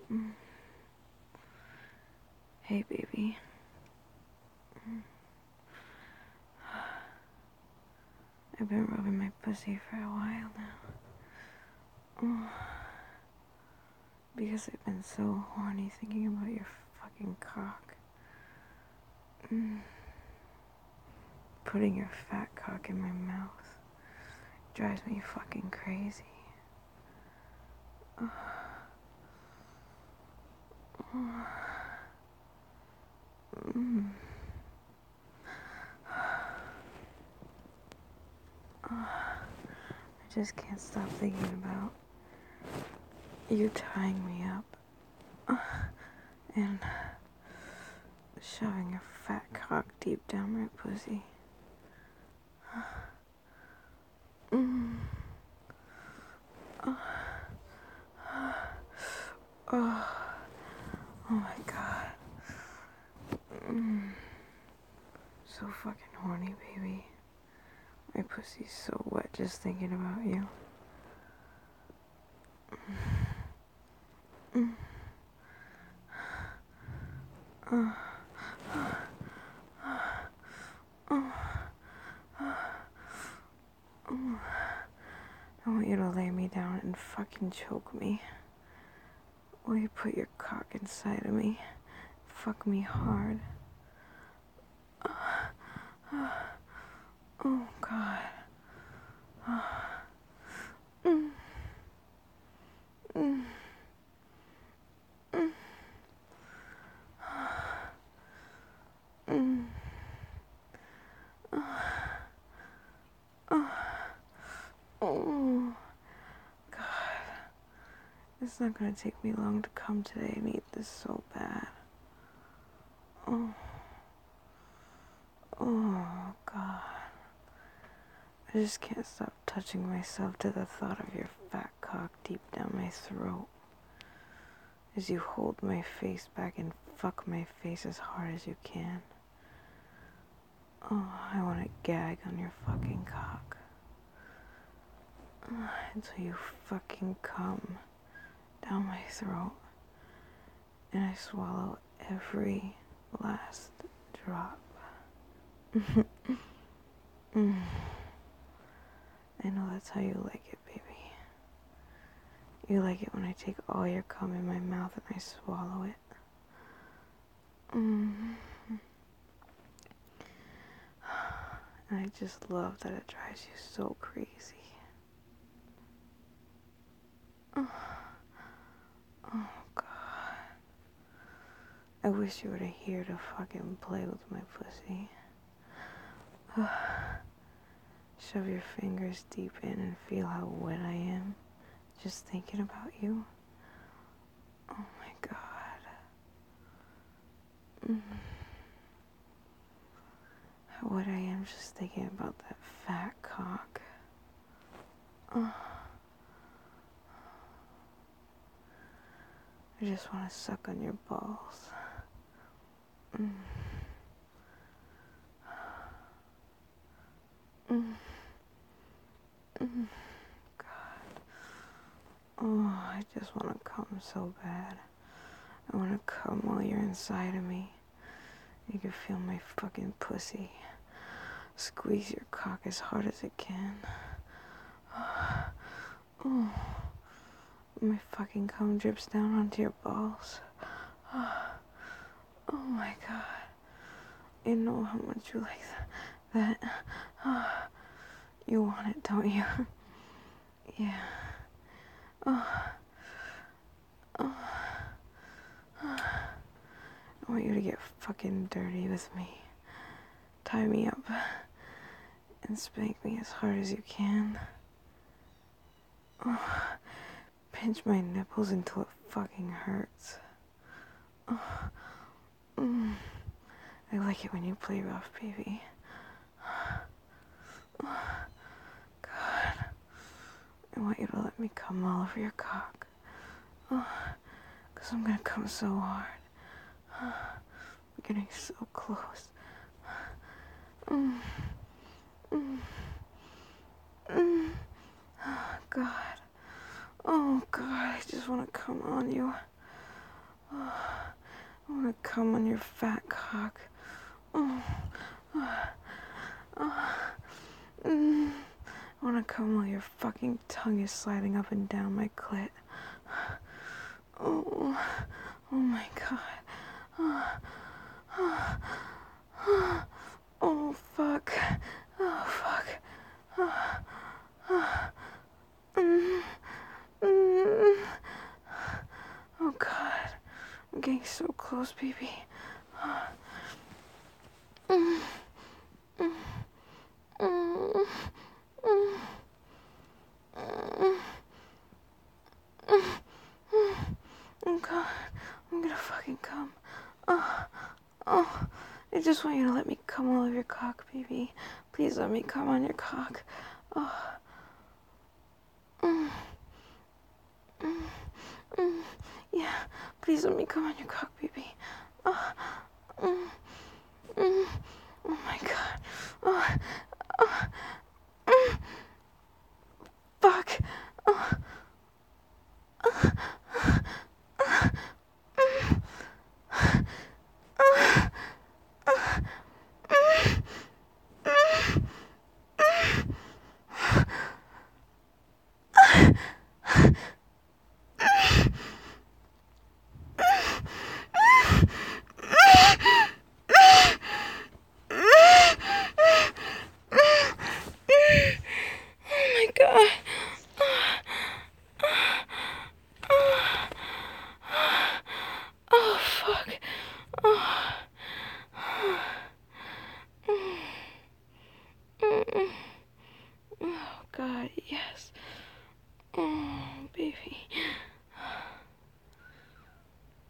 Mm. Hey, baby. I've been rubbing my pussy for a while now. Because I've been so horny thinking about your fucking cock. Putting your fat cock in my mouth drives me fucking crazy. I just can't stop thinking about you tying me up and shoving your fat cock deep down my pussy. Oh my god. So fucking horny, baby. My pussy's so wet just thinking about you. I want you to lay me down and fucking choke me. Will you put your cock inside of me? Fuck me hard. Oh god. Oh god. It's not gonna take me long to come today and eat this so bad. Oh god. I just can't stop touching myself to the thought of your fat cock deep down my throat. As you hold my face back and fuck my face as hard as you can. Oh, I want to gag on your fucking cock. Until you fucking come down my throat and I swallow every last drop. I know that's how you like it, baby. You like it when I take all your cum in my mouth and I swallow it. And I just love that it drives you so crazy. Oh god. I wish you were here to fucking play with my pussy. Shove your fingers deep in and feel how wet I am just thinking about you. Oh my god. How wet I am just thinking about that fat cock. I just want to suck on your balls. God. Oh, I just want to come so bad. I want to come while you're inside of me. You can feel my fucking pussy. Squeeze your cock as hard as it can. Oh, my fucking cum drips down onto your balls. Oh my god. You know how much you like that. You want it, don't you? Yeah. I want you to get fucking dirty with me. Tie me up and spank me as hard as you can. Pinch my nipples until it fucking hurts. I like it when you play rough, baby. God, I want you to let me come all over your cock. 'Cause I'm gonna come so hard. I'm getting so close. God. Oh God, I just want to come on you. I want to come on your fat cock. Oh, I want to come while your fucking tongue is sliding up and down my clit. Oh, oh my god. Oh fuck. Oh fuck. Oh god. I'm getting so close, baby. Oh god, I'm gonna fucking come. Oh, I just want you to let me come all over your cock, baby. Please let me come on your cock. Oh. Yeah, please let me come on your cock, baby. Oh, oh my god. Oh,